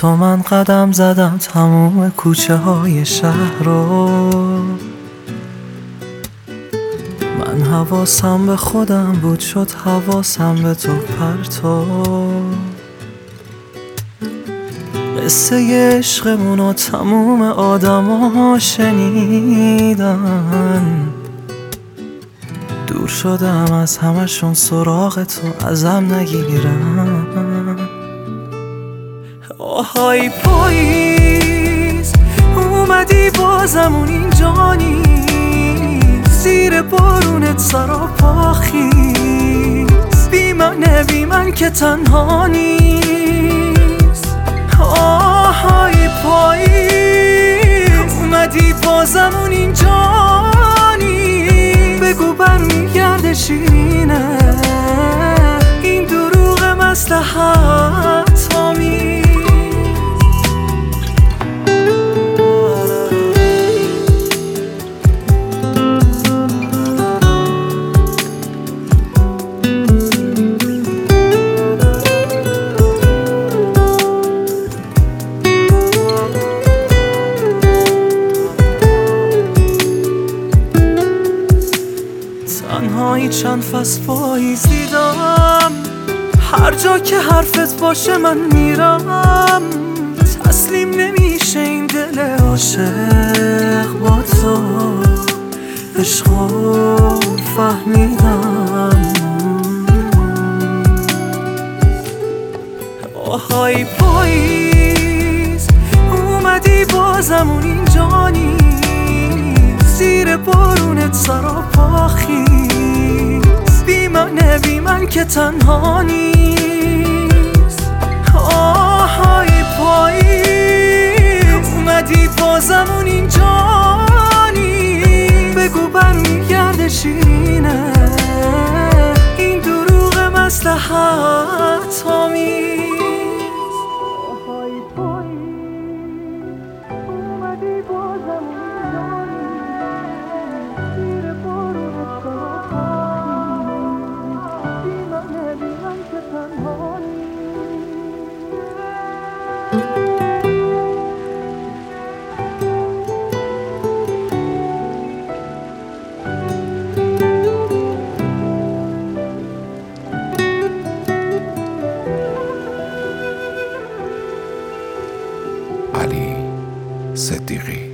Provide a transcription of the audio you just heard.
تو من قدم زدم تموم کوچه های شهر رو. من حواسم به خودم بود شد حواسم به تو پرتو. قصه عشقمونو تموم آدما شنیدن. دور شدم از همشون سراغ تو ازم نگیرن. آهای پاییز اومدی بازمون اینجا نیست. زیر بارونت سراپا خیز. بی من که تنها نیست. آهای پاییز اومدی بازمون اینجا نیست. بگو برمیگرده شیرینه این دروغ مصلحت آمیز. تنهایی چند فصل پاییز دیدم. هر جا که حرفت باشه من میرم. تسلیم نمیشه این دل عاشق با تو. عشقو فهمیدم. آهای پاییز اومدی بازمون اینجا نیست. زیر بارونت سراپا خیز. بی من که تنها نیست. آهای پاییز اومدی بازمون اینجا نیست. بگو برمیگرده شیرینه این دروغ مصلحت آمیز. آهای پاییز اومدی بازمون علی صدیقی.